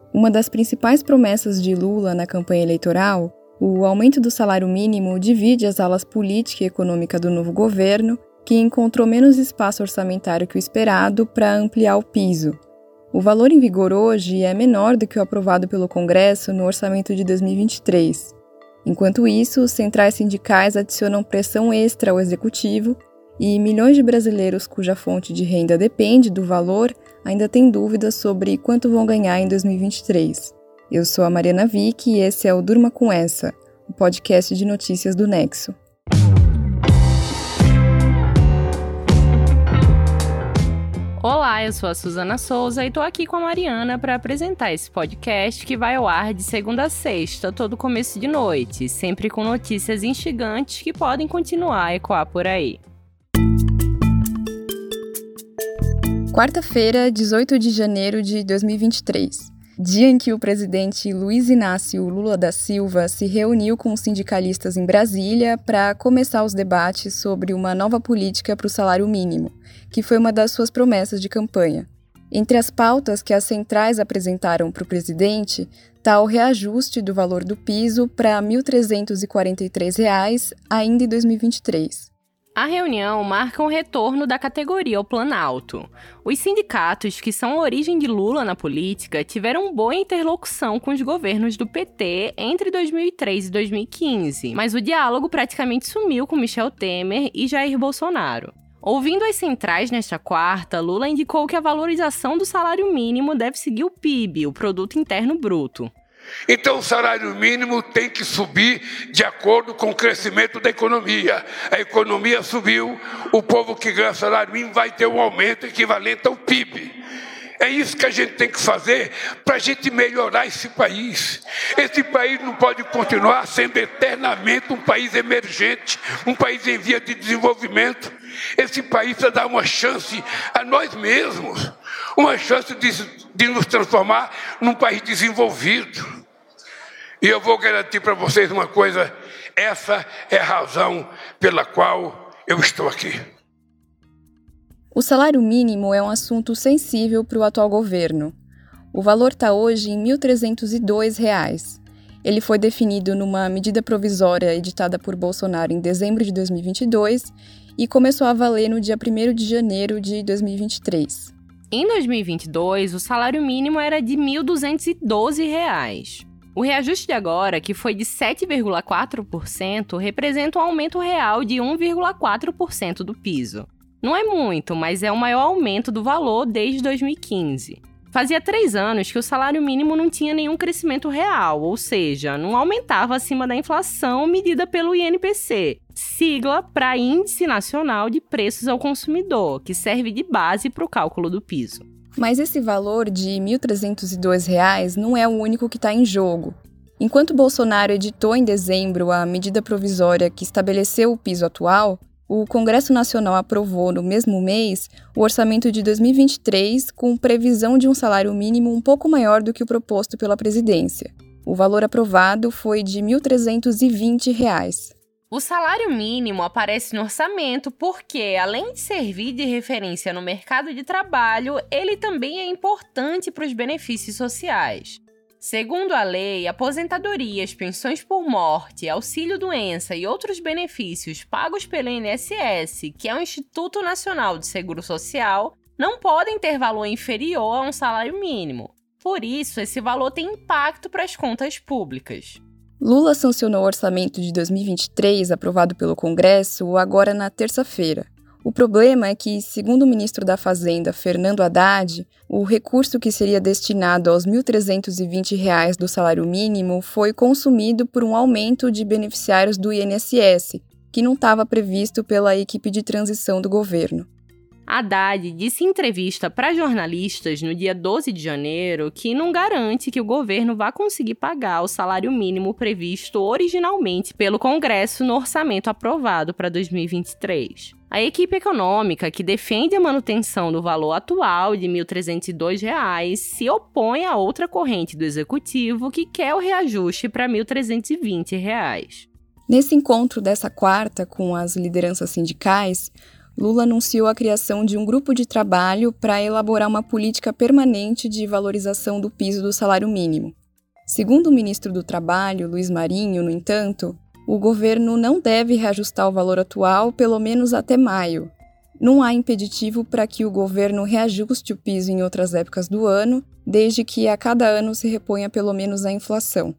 Uma das principais promessas de Lula na campanha eleitoral, o aumento do salário mínimo divide as alas política e econômica do novo governo, que encontrou menos espaço orçamentário que o esperado para ampliar o piso. O valor em vigor hoje é menor do que o aprovado pelo Congresso no orçamento de 2023. Enquanto isso, os centrais sindicais adicionam pressão extra ao executivo e milhões de brasileiros cuja fonte de renda depende do valor ainda têm dúvidas sobre quanto vão ganhar em 2023. Eu sou a Mariana Vick e esse é o Durma Com Essa, o podcast de notícias do Nexo. Olá, eu sou a Suzana Souza e estou aqui com a Mariana para apresentar esse podcast que vai ao ar de segunda a sexta, todo começo de noite, sempre com notícias instigantes que podem continuar a ecoar por aí. Quarta-feira, 18 de janeiro de 2023. Dia em que o presidente Luiz Inácio Lula da Silva se reuniu com os sindicalistas em Brasília para começar os debates sobre uma nova política para o salário mínimo, que foi uma das suas promessas de campanha. Entre as pautas que as centrais apresentaram para o presidente está o reajuste do valor do piso para R$ 1.343 ainda em 2023. A reunião marca um retorno da categoria ao Planalto. Os sindicatos, que são a origem de Lula na política, tiveram boa interlocução com os governos do PT entre 2003 e 2015, mas o diálogo praticamente sumiu com Michel Temer e Jair Bolsonaro. Ouvindo as centrais nesta quarta, Lula indicou que a valorização do salário mínimo deve seguir o PIB, o Produto Interno Bruto. Então o salário mínimo tem que subir de acordo com o crescimento da economia. A economia subiu, o povo que ganha salário mínimo vai ter um aumento equivalente ao PIB. É isso que a gente tem que fazer para a gente melhorar esse país. Esse país não pode continuar sendo eternamente um país emergente, um país em via de desenvolvimento. Esse país precisa dar uma chance a nós mesmos, uma chance de nos transformar num país desenvolvido. E eu vou garantir para vocês uma coisa, essa é a razão pela qual eu estou aqui. O salário mínimo é um assunto sensível para o atual governo. O valor está hoje em R$ 1.302. Ele foi definido numa medida provisória editada por Bolsonaro em dezembro de 2022 e começou a valer no dia 1º de janeiro de 2023. Em 2022, o salário mínimo era de R$ 1.212. O reajuste de agora, que foi de 7,4%, representa um aumento real de 1,4% do piso. Não é muito, mas é o maior aumento do valor desde 2015. Fazia 3 anos que o salário mínimo não tinha nenhum crescimento real, ou seja, não aumentava acima da inflação medida pelo INPC, sigla para Índice Nacional de Preços ao Consumidor, que serve de base para o cálculo do piso. Mas esse valor de R$ 1.302 não é o único que está em jogo. Enquanto Bolsonaro editou em dezembro a medida provisória que estabeleceu o piso atual, o Congresso Nacional aprovou no mesmo mês o orçamento de 2023 com previsão de um salário mínimo um pouco maior do que o proposto pela presidência. O valor aprovado foi de R$ 1.320. O salário mínimo aparece no orçamento porque, além de servir de referência no mercado de trabalho, ele também é importante para os benefícios sociais. Segundo a lei, aposentadorias, pensões por morte, auxílio-doença e outros benefícios pagos pelo INSS, que é o Instituto Nacional de Seguro Social, não podem ter valor inferior a um salário mínimo. Por isso, esse valor tem impacto para as contas públicas. Lula sancionou o orçamento de 2023, aprovado pelo Congresso, agora na terça-feira. O problema é que, segundo o ministro da Fazenda, Fernando Haddad, o recurso que seria destinado aos R$ 1.320 do salário mínimo foi consumido por um aumento de beneficiários do INSS, que não estava previsto pela equipe de transição do governo. Haddad disse em entrevista para jornalistas no dia 12 de janeiro que não garante que o governo vá conseguir pagar o salário mínimo previsto originalmente pelo Congresso no orçamento aprovado para 2023. A equipe econômica, que defende a manutenção do valor atual de R$ 1.302, se opõe a outra corrente do Executivo que quer o reajuste para R$ 1.320. Nesse encontro dessa quarta com as lideranças sindicais, Lula anunciou a criação de um grupo de trabalho para elaborar uma política permanente de valorização do piso do salário mínimo. Segundo o ministro do Trabalho, Luiz Marinho, no entanto, o governo não deve reajustar o valor atual pelo menos até maio. Não há impeditivo para que o governo reajuste o piso em outras épocas do ano, desde que a cada ano se reponha pelo menos a inflação.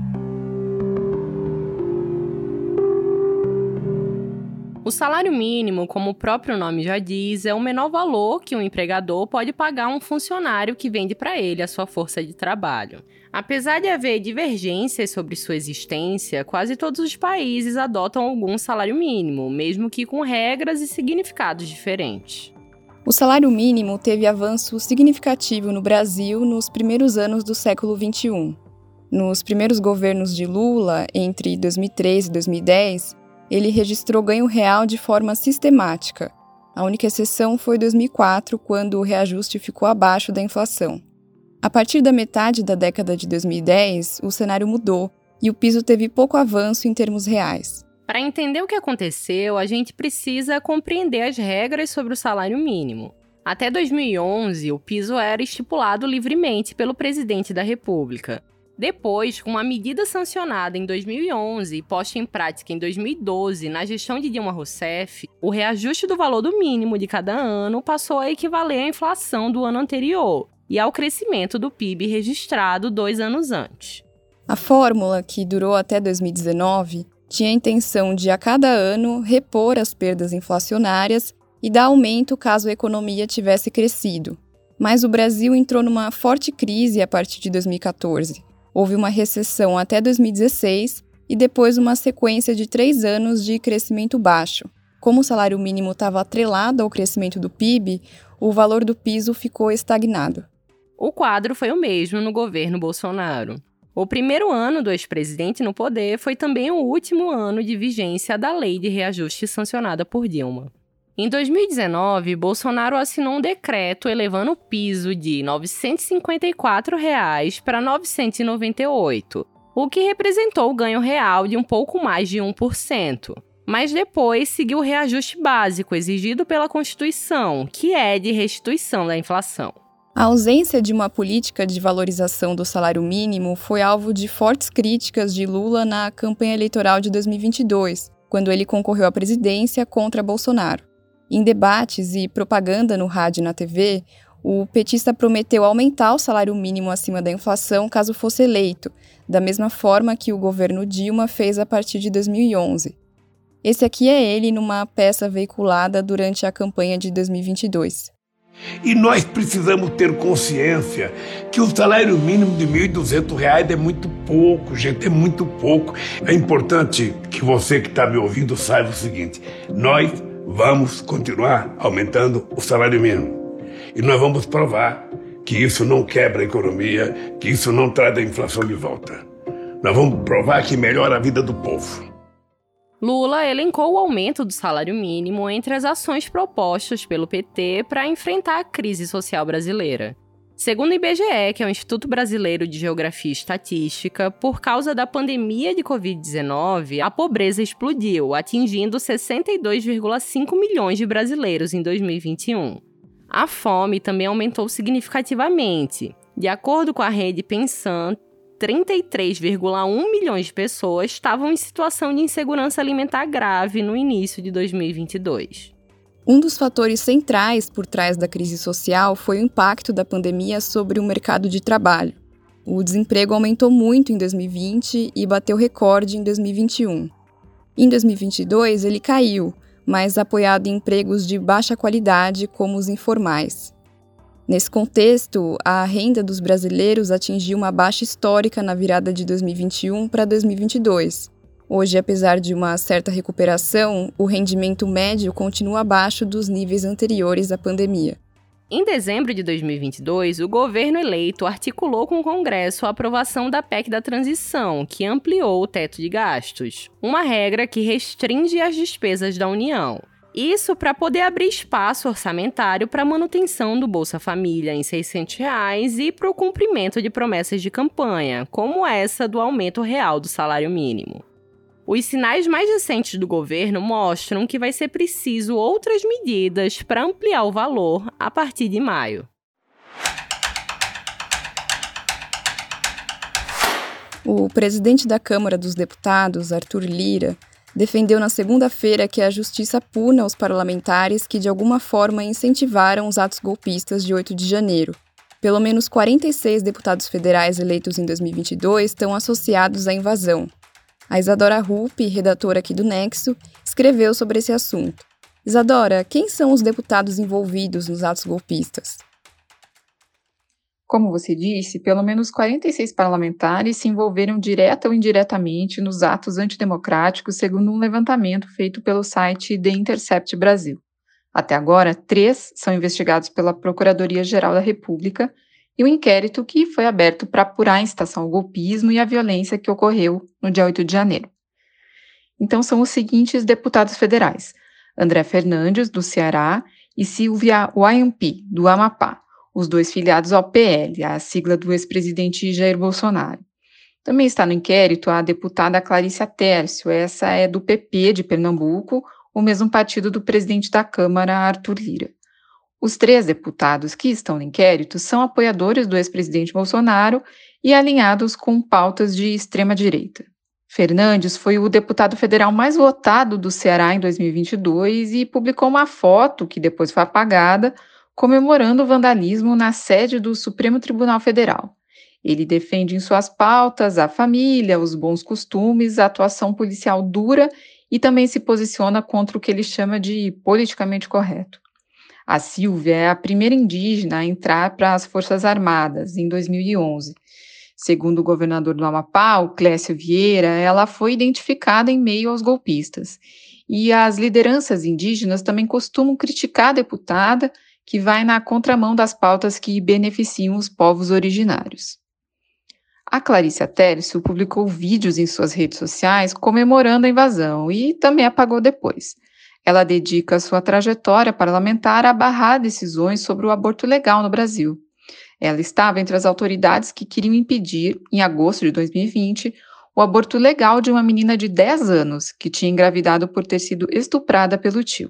O salário mínimo, como o próprio nome já diz, é o menor valor que um empregador pode pagar a um funcionário que vende para ele a sua força de trabalho. Apesar de haver divergências sobre sua existência, quase todos os países adotam algum salário mínimo, mesmo que com regras e significados diferentes. O salário mínimo teve avanço significativo no Brasil nos primeiros anos do século XXI. Nos primeiros governos de Lula, entre 2003 e 2010, ele registrou ganho real de forma sistemática. A única exceção foi 2004, quando o reajuste ficou abaixo da inflação. A partir da metade da década de 2010, o cenário mudou e o piso teve pouco avanço em termos reais. Para entender o que aconteceu, a gente precisa compreender as regras sobre o salário mínimo. Até 2011, o piso era estipulado livremente pelo presidente da República. Depois, com uma medida sancionada em 2011 e posta em prática em 2012 na gestão de Dilma Rousseff, o reajuste do valor do mínimo de cada ano passou a equivaler à inflação do ano anterior e ao crescimento do PIB registrado 2 anos antes. A fórmula, que durou até 2019, tinha a intenção de, a cada ano, repor as perdas inflacionárias e dar aumento caso a economia tivesse crescido. Mas o Brasil entrou numa forte crise a partir de 2014. Houve uma recessão até 2016 e depois uma sequência de 3 anos de crescimento baixo. Como o salário mínimo estava atrelado ao crescimento do PIB, o valor do piso ficou estagnado. O quadro foi o mesmo no governo Bolsonaro. O primeiro ano do ex-presidente no poder foi também o último ano de vigência da lei de reajuste sancionada por Dilma. Em 2019, Bolsonaro assinou um decreto elevando o piso de R$ 954 para R$ 998, o que representou o ganho real de um pouco mais de 1%. Mas depois seguiu o reajuste básico exigido pela Constituição, que é de restituição da inflação. A ausência de uma política de valorização do salário mínimo foi alvo de fortes críticas de Lula na campanha eleitoral de 2022, quando ele concorreu à presidência contra Bolsonaro. Em debates e propaganda no rádio e na TV, o petista prometeu aumentar o salário mínimo acima da inflação caso fosse eleito, da mesma forma que o governo Dilma fez a partir de 2011. Esse aqui é ele numa peça veiculada durante a campanha de 2022. E nós precisamos ter consciência que o salário mínimo de R$ 1.200 é muito pouco, gente, é muito pouco. É importante que você que está me ouvindo saiba o seguinte: nós vamos continuar aumentando o salário mínimo. E nós vamos provar que isso não quebra a economia, que isso não traz a inflação de volta. Nós vamos provar que melhora a vida do povo. Lula elencou o aumento do salário mínimo entre as ações propostas pelo PT para enfrentar a crise social brasileira. Segundo o IBGE, que é o Instituto Brasileiro de Geografia e Estatística, por causa da pandemia de Covid-19, a pobreza explodiu, atingindo 62,5 milhões de brasileiros em 2021. A fome também aumentou significativamente. De acordo com a rede Pensan, 33,1 milhões de pessoas estavam em situação de insegurança alimentar grave no início de 2022. Um dos fatores centrais por trás da crise social foi o impacto da pandemia sobre o mercado de trabalho. O desemprego aumentou muito em 2020 e bateu recorde em 2021. Em 2022, ele caiu, mas apoiado em empregos de baixa qualidade, como os informais. Nesse contexto, a renda dos brasileiros atingiu uma baixa histórica na virada de 2021 para 2022. Hoje, apesar de uma certa recuperação, o rendimento médio continua abaixo dos níveis anteriores à pandemia. Em dezembro de 2022, o governo eleito articulou com o Congresso a aprovação da PEC da Transição, que ampliou o teto de gastos, uma regra que restringe as despesas da União. Isso para poder abrir espaço orçamentário para a manutenção do Bolsa Família em R$ 600 e para o cumprimento de promessas de campanha, como essa do aumento real do salário mínimo. Os sinais mais recentes do governo mostram que vai ser preciso outras medidas para ampliar o valor a partir de maio. O presidente da Câmara dos Deputados, Arthur Lira, defendeu na segunda-feira que a justiça puna os parlamentares que de alguma forma incentivaram os atos golpistas de 8 de janeiro. Pelo menos 46 deputados federais eleitos em 2022 estão associados à invasão. A Isadora Rupp, redatora aqui do Nexo, escreveu sobre esse assunto. Isadora, quem são os deputados envolvidos nos atos golpistas? Como você disse, pelo menos 46 parlamentares se envolveram direta ou indiretamente nos atos antidemocráticos, segundo um levantamento feito pelo site The Intercept Brasil. Até agora, 3 são investigados pela Procuradoria-Geral da República e o inquérito que foi aberto para apurar a incitação ao golpismo e a violência que ocorreu no dia 8 de janeiro. Então, são os seguintes deputados federais: André Fernandes, do Ceará, e Silvia Wayampi, do Amapá, os 2 filiados ao PL, a sigla do ex-presidente Jair Bolsonaro. Também está no inquérito a deputada Claricia Tércio, essa é do PP de Pernambuco, o mesmo partido do presidente da Câmara, Arthur Lira. Os 3 deputados que estão no inquérito são apoiadores do ex-presidente Bolsonaro e alinhados com pautas de extrema-direita. Fernandes foi o deputado federal mais votado do Ceará em 2022 e publicou uma foto, que depois foi apagada, comemorando o vandalismo na sede do Supremo Tribunal Federal. Ele defende em suas pautas a família, os bons costumes, a atuação policial dura e também se posiciona contra o que ele chama de politicamente correto. A Silvia é a primeira indígena a entrar para as Forças Armadas, em 2011. Segundo o governador do Amapá, o Clécio Vieira, ela foi identificada em meio aos golpistas. E as lideranças indígenas também costumam criticar a deputada, que vai na contramão das pautas que beneficiam os povos originários. A Claricia Tércio publicou vídeos em suas redes sociais comemorando a invasão e também apagou depois. Ela dedica sua trajetória parlamentar a barrar decisões sobre o aborto legal no Brasil. Ela estava entre as autoridades que queriam impedir, em agosto de 2020, o aborto legal de uma menina de 10 anos, que tinha engravidado por ter sido estuprada pelo tio.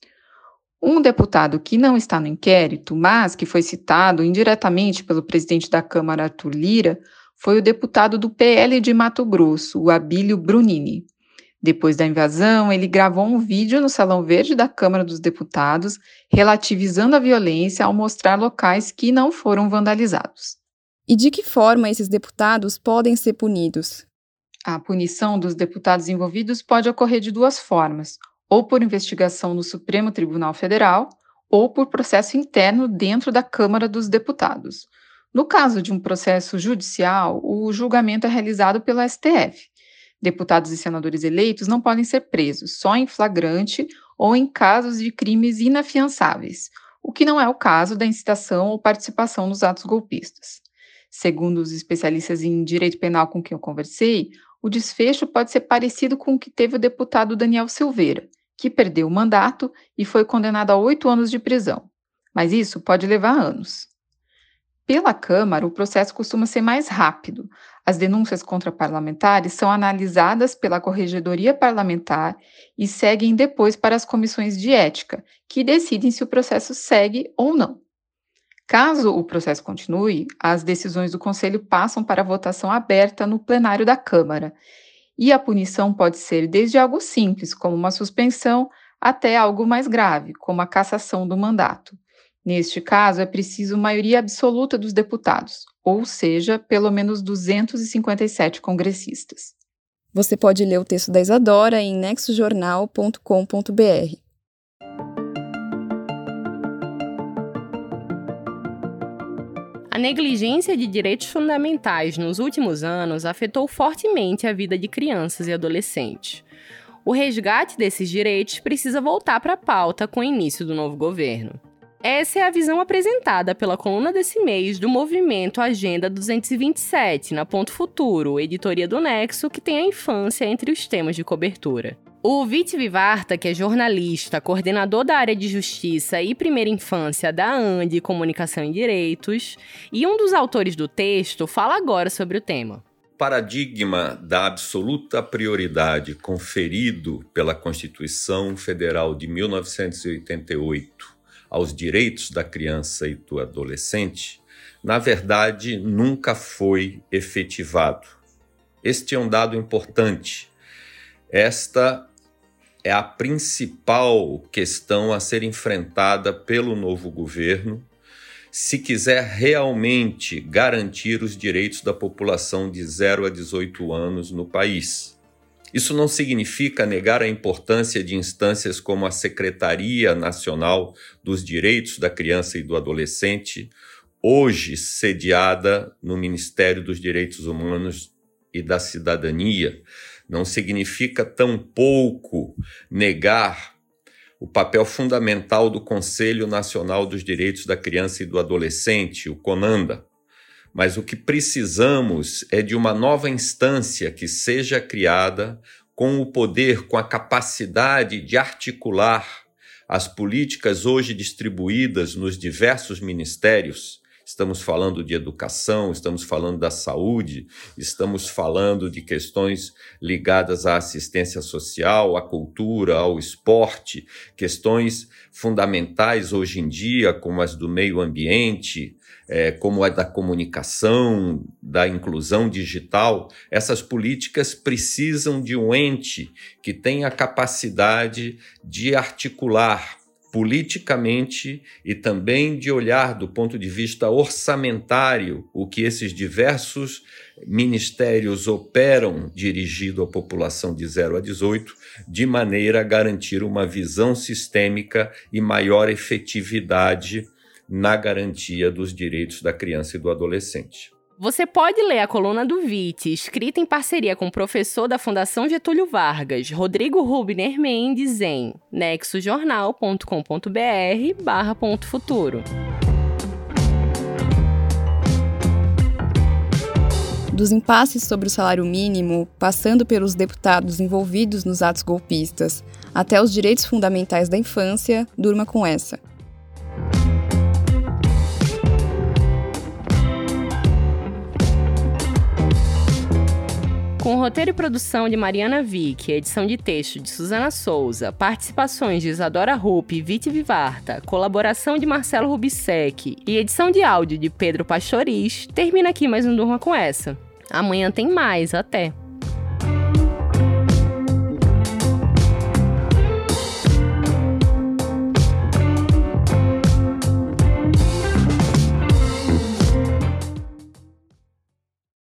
Um deputado que não está no inquérito, mas que foi citado indiretamente pelo presidente da Câmara, Arthur Lira, foi o deputado do PL de Mato Grosso, o Abílio Brunini. Depois da invasão, ele gravou um vídeo no Salão Verde da Câmara dos Deputados, relativizando a violência ao mostrar locais que não foram vandalizados. E de que forma esses deputados podem ser punidos? A punição dos deputados envolvidos pode ocorrer de 2 formas, ou por investigação no Supremo Tribunal Federal, ou por processo interno dentro da Câmara dos Deputados. No caso de um processo judicial, o julgamento é realizado pelo STF. Deputados e senadores eleitos não podem ser presos, só em flagrante ou em casos de crimes inafiançáveis, o que não é o caso da incitação ou participação nos atos golpistas. Segundo os especialistas em direito penal com quem eu conversei, o desfecho pode ser parecido com o que teve o deputado Daniel Silveira, que perdeu o mandato e foi condenado a 8 anos de prisão. Mas isso pode levar anos. Pela Câmara, o processo costuma ser mais rápido. As denúncias contra parlamentares são analisadas pela Corregedoria Parlamentar e seguem depois para as comissões de ética, que decidem se o processo segue ou não. Caso o processo continue, as decisões do Conselho passam para votação aberta no plenário da Câmara. E a punição pode ser desde algo simples, como uma suspensão, até algo mais grave, como a cassação do mandato. Neste caso, é preciso maioria absoluta dos deputados, ou seja, pelo menos 257 congressistas. Você pode ler o texto da Isadora em nexojornal.com.br. A negligência de direitos fundamentais nos últimos anos afetou fortemente a vida de crianças e adolescentes. O resgate desses direitos precisa voltar para a pauta com o início do novo governo. Essa é a visão apresentada pela coluna desse mês do movimento Agenda 227, na Ponto Futuro, editoria do Nexo, que tem a infância entre os temas de cobertura. O Viti Vivarta, que é jornalista, coordenador da área de Justiça e Primeira Infância da ANDI Comunicação e Direitos, e um dos autores do texto, fala agora sobre o tema. paradigma da absoluta prioridade conferido pela Constituição Federal de 1988 aos direitos da criança e do adolescente, na verdade, nunca foi efetivado. Este é um dado importante. Esta é a principal questão a ser enfrentada pelo novo governo, se quiser realmente garantir os direitos da população de 0 a 18 anos no país. Isso não significa negar a importância de instâncias como a Secretaria Nacional dos Direitos da Criança e do Adolescente, hoje sediada no Ministério dos Direitos Humanos e da Cidadania. Não significa tampouco negar o papel fundamental do Conselho Nacional dos Direitos da Criança e do Adolescente, o CONANDA. Mas o que precisamos é de uma nova instância que seja criada com o poder, com a capacidade de articular as políticas hoje distribuídas nos diversos ministérios. Estamos falando de educação, estamos falando da saúde, estamos falando de questões ligadas à assistência social, à cultura, ao esporte, questões fundamentais hoje em dia, como as do meio ambiente, como a da comunicação, da inclusão digital. Essas políticas precisam de um ente que tenha a capacidade de articular politicamente e também de olhar do ponto de vista orçamentário o que esses diversos ministérios operam dirigido à população de 0 a 18, de maneira a garantir uma visão sistêmica e maior efetividade na garantia dos direitos da criança e do adolescente. Você pode ler a coluna do VIT, escrita em parceria com o professor da Fundação Getúlio Vargas, Rodrigo Rubner Mendes, em nexojornal.com.br/.futuro. Dos impasses sobre o salário mínimo, passando pelos deputados envolvidos nos atos golpistas, até os direitos fundamentais da infância, durma com essa. Com roteiro e produção de Mariana Vick, edição de texto de Suzana Souza, participações de Isadora Rupp e Viti Vivarta, colaboração de Marcelo Rubissec e edição de áudio de Pedro Pastoriz, termina aqui mais um Durma com essa. Amanhã tem mais, até!